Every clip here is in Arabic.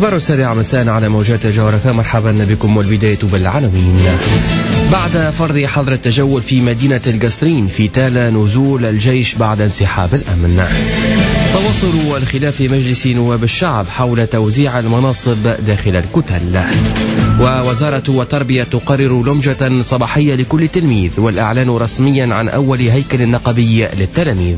أخبار السابعة مساء على موجات جوهر FM. مرحبا بكم والبداية بالعناوين. بعد فرض حظر التجول في مدينة القصرين في تالى نزول الجيش بعد انسحاب الأمن. تواصل الخلاف في مجلس نواب الشعب حول توزيع المناصب داخل الكتل. ووزارة التربية تقرر لمجة صباحية لكل تلميذ والإعلان رسميا عن أول هيكل نقابي للتلاميذ.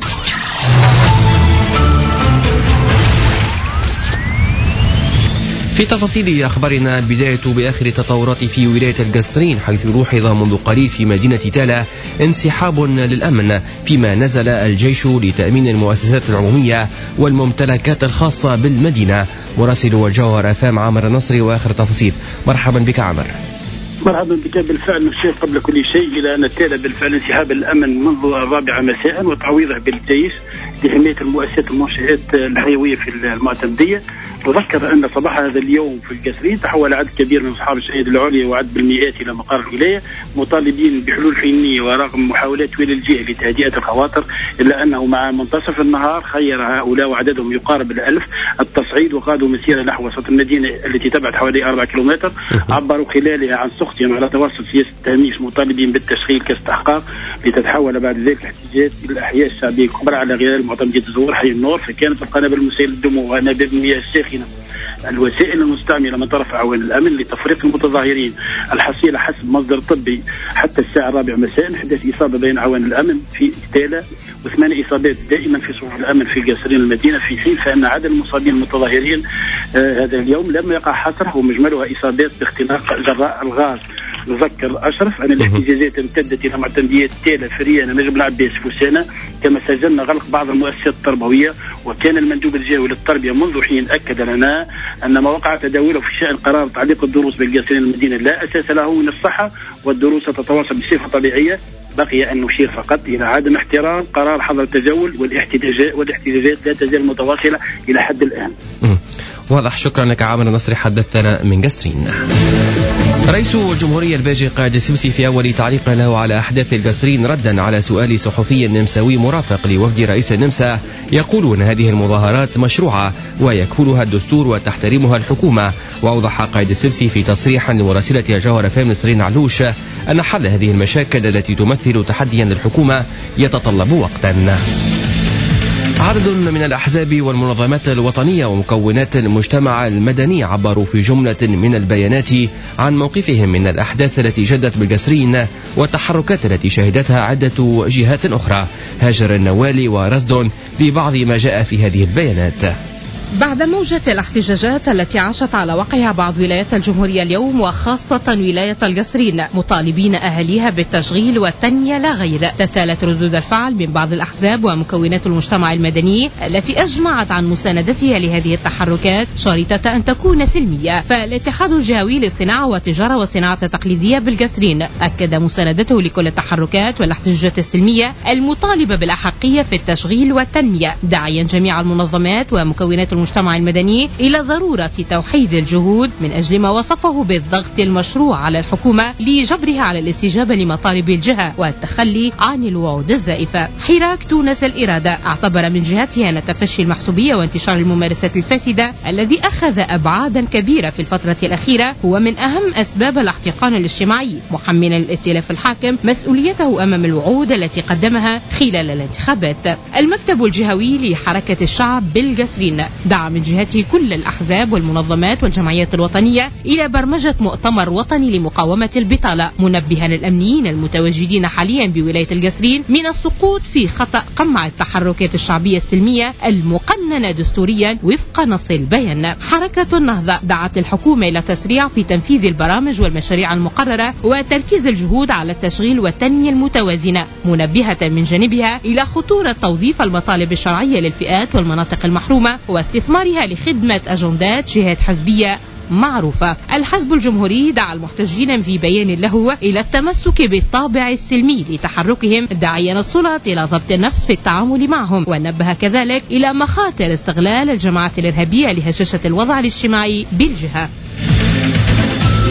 في تفاصيل أخبارنا البداية بآخر التطورات في ولاية القصرين، حيث لوحظ منذ قليل في مدينة تالى انسحاب للأمن، فيما نزل الجيش لتأمين المؤسسات العمومية والممتلكات الخاصة بالمدينة. مراسل الجوهر FM عامر النصري وآخر التفاصيل. مرحبا بك عامر. مرحبا بك. بالفعل نشير قبل كل شيء إلى أن تالى بالفعل انسحاب الأمن منذ 4 مساء وتعويضه بالجيش لحماية المؤسسات والمنشآت الحيوية في المعتمدية. تذكر أن صباح هذا اليوم في القصرين تحول عدد كبير من أصحاب الشهادة العليا وعد بالمئات إلى مقر الولاية مطالبين بحلول حينية ورغم محاولات ولي الجهة لتهدئة الخواطر، إلا أنه مع منتصف النهار خير هؤلاء وعددهم يقارب 1000 التصعيد وقادوا مسيرة نحو وسط المدينة التي تبعد حوالي 4 كيلومتر. عبروا خلالها عن سخطهم على توسط سياسة التهميش مطالبين بالتشغيل كاستحقاق لتتحول بعد ذلك الاحتجاجات إلى الأحياء الشعبية الكبرى على غير معتمدية الزهور حي النور. فكانت القنابل المسيلة للدموع وأنابيب المياه الساخنة الوسائل المستعملة من طرف عوان الأمن لتفريق المتظاهرين. الحصيلة حسب مصدر طبي حتى الساعة 4 مساء حدث إصابة بين عوان الأمن في تالى و8 إصابات دائما في صفوف الأمن في قصرين المدينة، في حين فإن عدد المصابين المتظاهرين هذا اليوم لم يقع حصره ومجملها إصابات باختناق جراء الغاز. نذكر أشرف أن الاحتجاجات امتدت إلى معتمدية تالى فريانة نجم العباس فوسانة، كما سجلنا غلق بعض المؤسسات التربوية. وكان المندوب الجهوي للتربية منذ حين أكد لنا أن ما وقع تداوله في شأن قرار تعليق الدروس بالقصرين المدينة لا أساس له من الصحة والدروس تتواصل بصفة طبيعية. بقي أن نشير فقط إلى عدم احترام قرار حظر التجول والاحتجاجات لا تزال متواصلة إلى حد الآن. واضح. شكرا لك عامر النصري، حدثنا من قصرين. رئيس الجمهورية الباجي قائد السبسي في أول تعليق له على أحداث القصرين ردا على سؤال صحفي نمساوي مرافق لوفد رئيس النمسا يقول أن هذه المظاهرات مشروعة ويكفلها الدستور وتحترمها الحكومة. وأوضح قائد السبسي في تصريح لمراسلة الجوهر FM نسرين علوش أن حل هذه المشاكل التي تمثل تحديا للحكومة يتطلب وقتا. عدد من الأحزاب والمنظمات الوطنية ومكونات المجتمع المدني عبروا في جملة من البيانات عن موقفهم من الأحداث التي جدت بالقصرين والتحركات التي شهدتها عدة جهات أخرى. هاجر النوالي ورصد لبعض ما جاء في هذه البيانات. بعد موجة الاحتجاجات التي عاشت على وقعها بعض ولايات الجمهورية اليوم وخاصة ولاية القصرين مطالبين أهليها بالتشغيل والتنمية لا غير، تتالت ردود الفعل من بعض الأحزاب ومكونات المجتمع المدني التي أجمعت عن مساندتها لهذه التحركات شريطة أن تكون سلمية. فالاتحاد الجهوي للصناعة والتجارة والصناعة التقليدية بالقصرين أكد مساندته لكل التحركات والاحتجاجات السلمية المطالبة بالأحقية في التشغيل والتنمية، داعيا جميع المنظمات ومكونات المجتمع المدني إلى ضرورة توحيد الجهود من أجل ما وصفه بالضغط المشروع على الحكومة لجبرها على الاستجابة لمطالب الجهة والتخلي عن الوعود الزائفة. حراك تونس الإرادة اعتبر من جهتها أن تفشي المحسوبية وانتشار الممارسات الفاسدة الذي أخذ أبعادا كبيرة في الفترة الأخيرة هو من أهم أسباب الاحتقان الاجتماعي، محملا الائتلاف الحاكم مسؤوليته أمام الوعود التي قدمها خلال الانتخابات. المكتب الجهوي لحركة الشعب بالقصرين دعا من جهته كل الأحزاب والمنظمات والجمعيات الوطنية إلى برمجة مؤتمر وطني لمقاومة البطالة، منبها الأمنيين المتواجدين حاليا بولاية القصرين من السقوط في خطأ قمع التحركات الشعبية السلمية المقننة دستوريا وفق نص البيان. حركة النهضة دعت الحكومة إلى التسريع في تنفيذ البرامج والمشاريع المقررة وتركيز الجهود على التشغيل والتنمية المتوازنة، منبهة من جانبها إلى خطورة توظيف المطالب الشرعية للفئات والمناطق المحرومة واستثمارها لخدمة أجندات جهات حزبية معروفة. الحزب الجمهوري دعا المحتجين في بيان له إلى التمسك بالطابع السلمي لتحركهم، داعيا السلطات إلى ضبط النفس في التعامل معهم، ونبه كذلك إلى مخاطر استغلال الجماعات الإرهابية لهشاشة الوضع الاجتماعي بالجهة.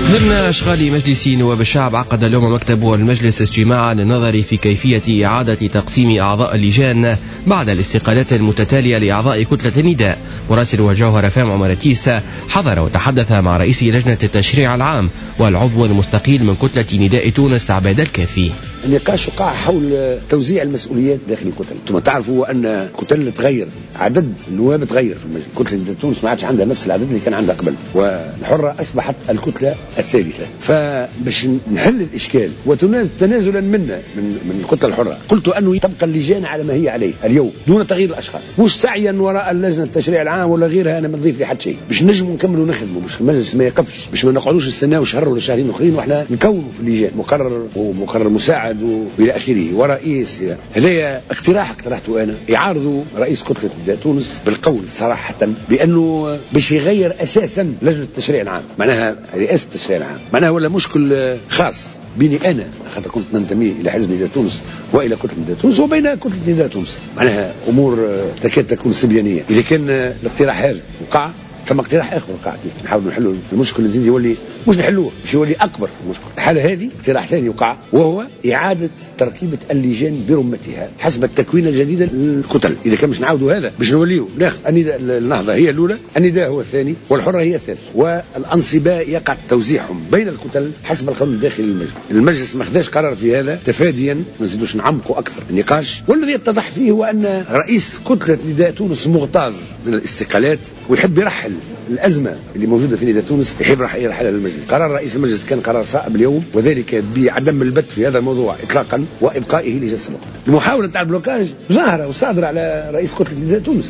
ضمن أشغال مجلس نواب الشعب، عقد اليوم مكتب المجلس اجتماعا للنظر في كيفية إعادة تقسيم أعضاء اللجان بعد الاستقالات المتتالية لأعضاء كتلة النداء. مراسل الجوهرة فام عمر تيس حضر وتحدث مع رئيس لجنة التشريع العام والعضو المستقيل من كتلة نداء تونس عباد الكافي. النقاش وقع حول توزيع المسؤوليات داخل الكتل. ثم تعرفوا أن الكتل تغير، عدد النواب تغير في المجلس. كتلة نداء تونس ما عادش عندها نفس العدد اللي كان عندها قبل، والحرة أصبحت الكتلة الثالثة. فباش نحل الإشكال وتنازلا منا من الكتلة الحرة، قلت أنه تبقى اللجان على ما هي عليه اليوم دون تغيير الأشخاص، مش سعيا وراء اللجنة التشريع العام ولا غيرها. أنا ما نضيف لي حد شيء باش نجموا نكملوا نخدموا، باش المجلس ما يقفش، باش ما نقعدوش السنة وشهر ولا شهرين أخرين وإحنا نكونوا في اللجان مقرر ومقرر مساعد وإلى آخره ورئيس. هذا اقتراح اقترحته أنا، يعارضوا رئيس كتلة نداء تونس بالقول صراحة بأنه باش يغير أساسا لجنة التشريع العام، معناها رئاسة التشريع العام، معناها ولا مشكل خاص بيني أنا خاطر كنت ننتمي إلى حزب نداء تونس وإلى كتلة نداء تونس وبين كتلة نداء تونس، معناها أمور تكاد تكون سبيانية. إذا كان الاقتراح هذا وقع ثم اقتراح اخر وقع، نحاول نحلوا المشكل الزيد يولي مش نحلوه، مش يولي اكبر المشكل. الحاله هذه اقتراح ثاني وقع، وهو اعاده تركيبه اللجان برمتها حسب التكوين الجديد للكتل. اذا كان مش نعاودوا هذا باش نوليو ناخذ النهضه هي الاولى، النداء هو الثاني، والحره هي الثالث، والانصباء يقع توزيعهم بين الكتل حسب القانون الداخلي للمجلس. المجلس ما خداش قرار في هذا تفاديا، ما نزيدوش نعمقوا اكثر النقاش. والذي يتضح فيه هو ان رئيس كتله نداء تونس مغتاظ من الاستقالات ويحب يرحل الأزمة اللي موجودة في نداء تونس، يحب راح يرحلها للمجلس. قرار رئيس المجلس كان قرار صائب اليوم، وذلك بعدم البت في هذا الموضوع إطلاقا وإبقائه لجلسة الوقت. المحاولة تاع البلوكاج ظاهرة وصادرة على رئيس كتلة نداء تونس.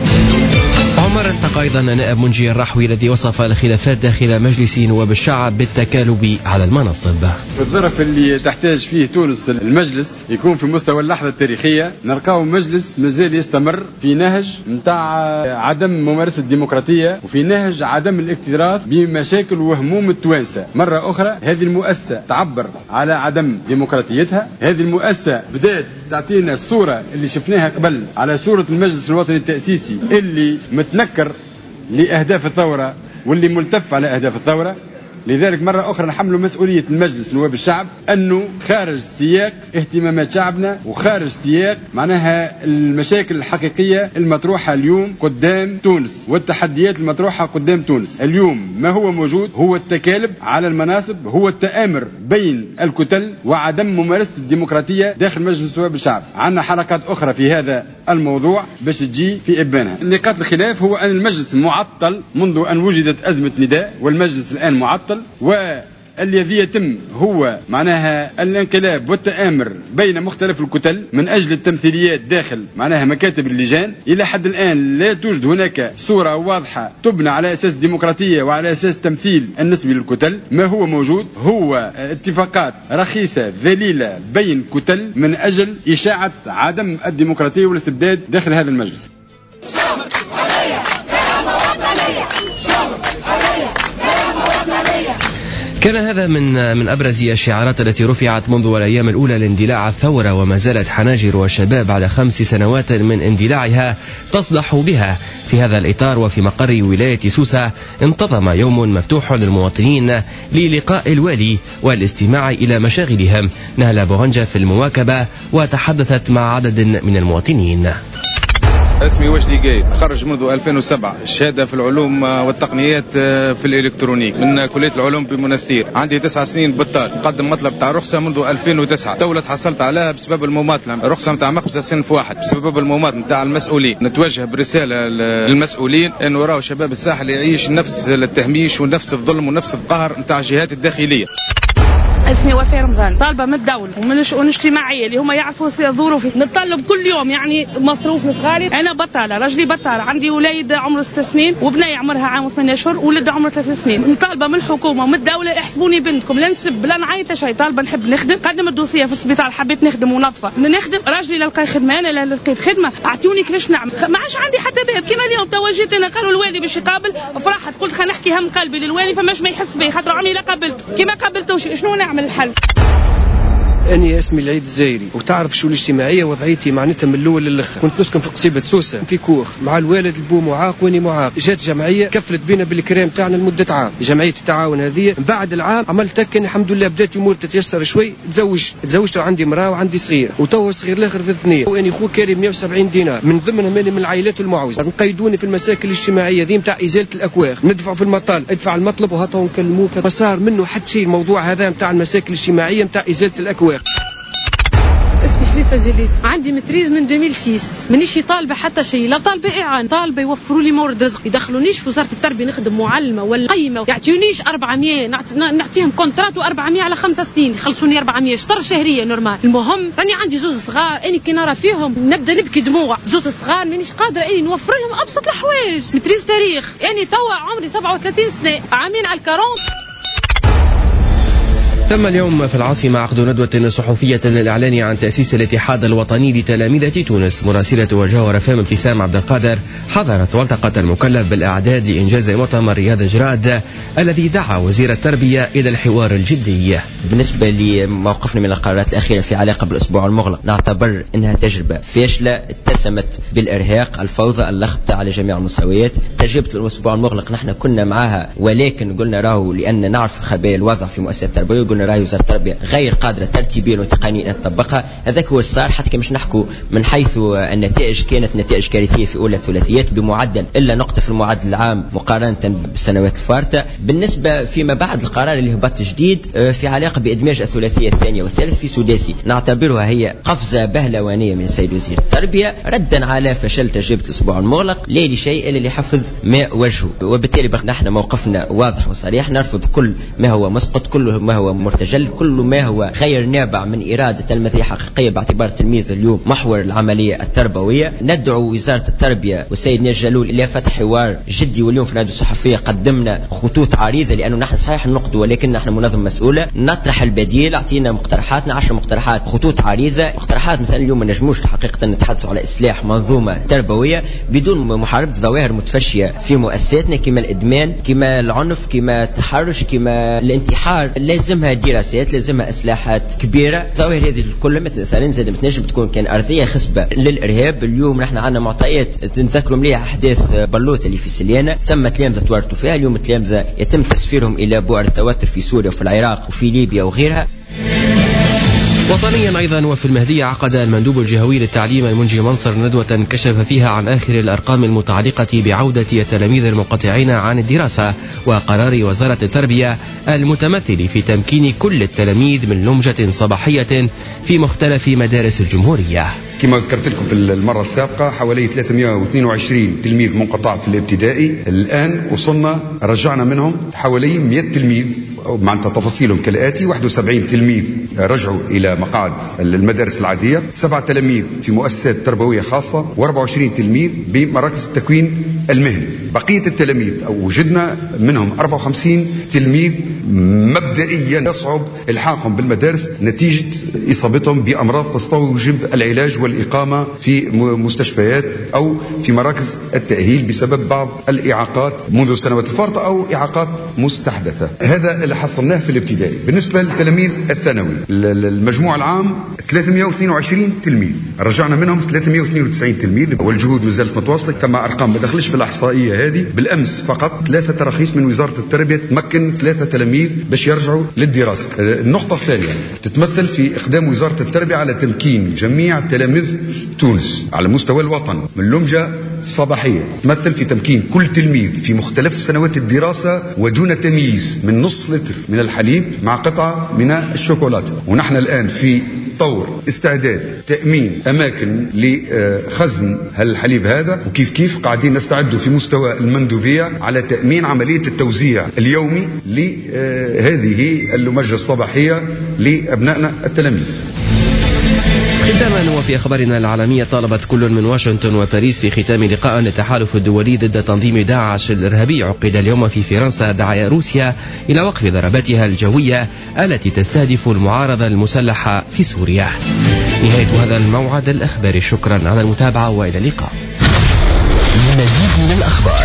عمر التقى أيضا نائب منجي الرحوي الذي وصف الخلافات داخل مجلس نواب الشعب بالتكالب على المناصب. في الظرف اللي تحتاج فيه تونس المجلس يكون في مستوى اللحظة التاريخية، نلقاو مجلس مازال يستمر في نهج متاع عدم ممارسة الديمقراطية وفي نهج عدم الاكتراث بمشاكل وهموم التوانسة. مرة أخرى هذه المؤسسة تعبر على عدم ديمقراطيتها، هذه المؤسسة بدأت تعطينا الصورة اللي شفناها قبل على صورة المجلس الوطني التأسيسي اللي متنكر لأهداف الثورة واللي ملتف على أهداف الثورة. لذلك مرة أخرى نحمل مسؤولية المجلس نواب الشعب أنه خارج سياق اهتمامات شعبنا وخارج سياق معناها المشاكل الحقيقية المطروحة اليوم قدام تونس والتحديات المطروحة قدام تونس. اليوم ما هو موجود هو التكالب على المناصب، هو التآمر بين الكتل وعدم ممارسة الديمقراطية داخل مجلس نواب الشعب. عندنا حلقات أخرى في هذا الموضوع باش تجي في إبانها. نقاط الخلاف هو أن المجلس معطل منذ أن وجدت أزمة نداء، والمجلس الآن معطل، والذي يتم هو معناها الانقلاب والتآمر بين مختلف الكتل من أجل التمثيليات داخل معناها مكاتب اللجان. إلى حد الآن لا توجد هناك صورة واضحة تبنى على أساس ديمقراطية وعلى أساس تمثيل النسبي للكتل. ما هو موجود هو اتفاقات رخيصة ذليلة بين كتل من أجل إشاعة عدم الديمقراطية والاستبداد داخل هذا المجلس. كان هذا من أبرز الشعارات التي رفعت منذ الأيام الأولى لاندلاع الثورة، وما زالت حناجر الشباب بعد 5 سنوات من اندلاعها تصدح بها. في هذا الإطار وفي مقر ولاية سوسة انتظم يوم مفتوح للمواطنين للقاء الوالي والاستماع إلى مشاغلهم. نهلة بوغنجة في المواكبة وتحدثت مع عدد من المواطنين. اسمي وجدي جاي، خرج منذ 2007 الشهادة في العلوم والتقنيات في الإلكترونيك من كلية العلوم بمنستير. عندي 9 سنين بطال، مقدم مطلب تاع رخصة منذ 2009. دولة حصلت عليها بسبب المماطلة، رخصة متاع مخبزة صنف واحد بسبب المماطلة متاع المسؤولين. نتوجه برسالة للمسؤولين أن راهو شباب الساحل يعيش نفس التهميش ونفس الظلم ونفس القهر متاع الجهات الداخلية. اسمي وفاء رمضان، طالبه من الدوله ومن الشؤون الاجتماعيه اللي هم يعرفوا ظروفي. نتطلب كل يوم يعني مصروف لصغاري. انا بطاله، رجلي بطاله، عندي وليد عمره 6 سنين وبنيه عمرها عام و8 اشهر وولد عمره 3 سنين. نطالبه من الحكومه ومن الدوله احسبوني بنتكم، لا نسب لا نعيط لا شيء. طالبه نحب نخدم، قدم الدوسيه في السبيطار، حبيت نخدم ونظفه نخدم. راجلي لا لقى خدمه، انا لا لقيت خدمه. اعطوني كيفاش نعمل، ما عادش عندي حتى باب. كيما اليوم توجيت انا قالوا الوالي باش يقابل، فرحت قلت خلينا نحكي هم قلبي للوالي فماش ما يحس بي خاطر عمري لا قابلته. كيما قابلتوش شنو نعمل الحل؟ أنا اسمي العيد الزايري، وتعرف شو الاجتماعية وضعيتي معناتها من الأول للآخر. كنت نسكن في قصيبة سوسة في كوخ مع الوالد، البو معاق واني معاق. جات جمعية كفلت بينا بالكريم تاعنا لمدة عام، جمعية التعاون هذه. بعد العام عملت هكا الحمد لله، بدات امور تتيسر شوي، تزوجت وعندي مراه وعندي صغير، وتوا الصغير الاخر في اثنين، واني خوه كاري 170 دينار، من ضمنهم من العائلات المعوزة. نقيدوني في المساكن الاجتماعية ذي نتاع إزالة الأكواخ، ندفع في المطال، ادفع المطلب وهاتوا نكلموك. ما صار منه حتى شيء الموضوع هذا نتاع المساكن الاجتماعية نتاع إزالة الأكواخ. اسمي شريفة جليل، عندي متريز من 2006، مانيش طالبة حتى شيء، لا طالبة إعانة، طالبة يوفروا لي مورد رزق، يدخلونيش في وزارة التربية نخدم معلمة ولا قيمة، يعطيونيش 400، نعطيهم كونترات و400 على 5 سنين، يخلصوني 400 شطر شهرية نورمال. المهم راني عندي زوز صغار، اني كي نرى فيهم نبدا نبكي دموع، زوز صغار مانيش قادرة اني نوفر لهم أبسط الحوايج. متريز تاريخ، اني توا عمري 37 سنة، عامين على الكارون. تم اليوم في العاصمة عقد ندوة صحفية للإعلان عن تأسيس الاتحاد الوطني لتلامذة تونس. مراسلة وجهة رفام ابتسام عبد القادر حضرت والتقت المكلف بالإعداد لإنجاز مؤتمر رياض جراد الذي دعا وزير التربية إلى الحوار الجدي. بالنسبة لموقفنا من القرارات الأخيرة في علاقة بالأسبوع المغلق، نعتبر أنها تجربة فاشلة اتسمت بالإرهاق، الفوضى، اللخبطة على جميع المستويات. تجربة الأسبوع المغلق نحن كنا معها، ولكن قلنا راهو لأن نعرف خبايا الوضع في مؤسسة التربية، قلنا راهي وزارة التربية غير قادرة ترتيبيا وتقنيا أن تطبقها. هذاك هو الصار، حتى مش نحكوا من حيث النتائج كانت نتائج كارثية في أولى الثلاثيات بمعدل إلا نقطة في المعدل العام مقارنة بالسنوات الفارطة. بالنسبة فيما بعد القرار اللي هبط جديد في علاقة بإدماج الثلاثية الثانية والثالث في سداسي، نعتبرها هي قفزة بهلوانية من السيد وزير التربية ردا على فشل تجربة الأسبوع المغلق، لا لشيء إلا لحفظ ما وجهه. وبالتالي نحن موقفنا واضح وصريح، نرفض كل ما هو مسقط، كل ما هو مرتجل، كل ما هو غير نابع من إرادة تلمذية حقيقية باعتبار التلميذ اليوم محور العملية التربوية. ندعو وزارة التربية والسيد ناجي جلول إلى فتح حوار جدي، واليوم في الندوة الصحفية قدمنا خطوط عريضة، لأنه نحن صحيح النقد ولكن نحن منظمة مسؤولة، نطرح البديل، أعطينا مقترحاتنا 10 مقترحات، خطوط عريضة، مقترحات مثلا اليوم ما نجموش حقيقة نتحدثوا على إصلاح منظومة تربوية بدون محاربة ظواهر متفشية في مؤسساتنا كما الإدمان، كما العنف، كما التحرش، كما الانتحار. لازمها دراسات، لازمها إصلاحات كبيرة. ظواهر هذه الكل مثلا زاد متنجم تكون كان أرضية خصبة للإرهاب. اليوم نحن عندنا معطيات تنذكروا مليح أحداث بلوت اللي في سليانة، ثم تلامذة تورطوا فيها، اليوم تلامذة يتم تسفيرهم إلى بؤر التوتر في سوريا وفي العراق وفي ليبيا وغيرها. وطنيا أيضا وفي المهدية عقد المندوب الجهوي للتعليم المنجي منصر ندوة كشف فيها عن آخر الأرقام المتعلقة بعودة التلاميذ المنقطعين عن الدراسة وقرار وزارة التربية المتمثل في تمكين كل التلاميذ من لمجة صباحية في مختلف مدارس الجمهورية. كما ذكرت لكم في المرة السابقة حوالي 322 تلميذ منقطع في الابتدائي، الآن وصلنا رجعنا منهم حوالي 100 تلميذ، معناتها تفاصيلهم كالآتي: 71 تلميذ رجعوا إلى مقاعد المدارس العادية، 7 تلاميذ في مؤسسات تربوية خاصة، و24 تلميذ بمراكز التكوين المهني. بقية التلاميذ وجدنا منهم 54 تلميذ مبدئيا يصعب إلحاقهم بالمدارس نتيجة إصابتهم بأمراض تستوجب العلاج والإقامة في مستشفيات أو في مراكز التأهيل بسبب بعض الإعاقات منذ سنوات الفارطة أو إعاقات مستحدثة. هذا اللي حصلناه في الابتدائي. بالنسبة للتلاميذ الثانوي، المجموع العام 322 تلميذ، رجعنا منهم 392 تلميذ، والجهود مازالت متواصلة. ثم أرقام ما دخلش في الإحصائية هذه. بالأمس فقط 3 تراخيص من وزارة التربية تمكن 3 تلاميذ باش يرجعوا للدراسة. النقطة الثانية تتمثل في إقدام وزارة التربية على تمكين جميع تلاميذ تونس على مستوى الوطن من لمجة صباحية، تمثل في تمكين كل تلميذ في مختلف سنوات الدراسة ودون تمييز من نصف لتر من الحليب مع قطعة من الشوكولاتة. ونحن الآن في طور استعداد تأمين أماكن لخزن الحليب هذا، وكيف قاعدين نستعد في مستوى المندوبية على تأمين عملية التوزيع اليومي لهذه اللمجة الصباحية لأبنائنا التلاميذ. ختاما وفي أخبارنا العالمية، طالبت كل من واشنطن وباريس في ختام لقاء للتحالف الدولي ضد تنظيم داعش الإرهابي عقد اليوم في فرنسا دعا روسيا إلى وقف ضرباتها الجوية التي تستهدف المعارضة المسلحة في سوريا. نهاية هذا الموعد الأخباري، شكرا على المتابعة وإلى اللقاء. لمزيد من الأخبار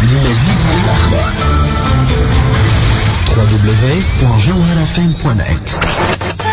www.jawharafm.net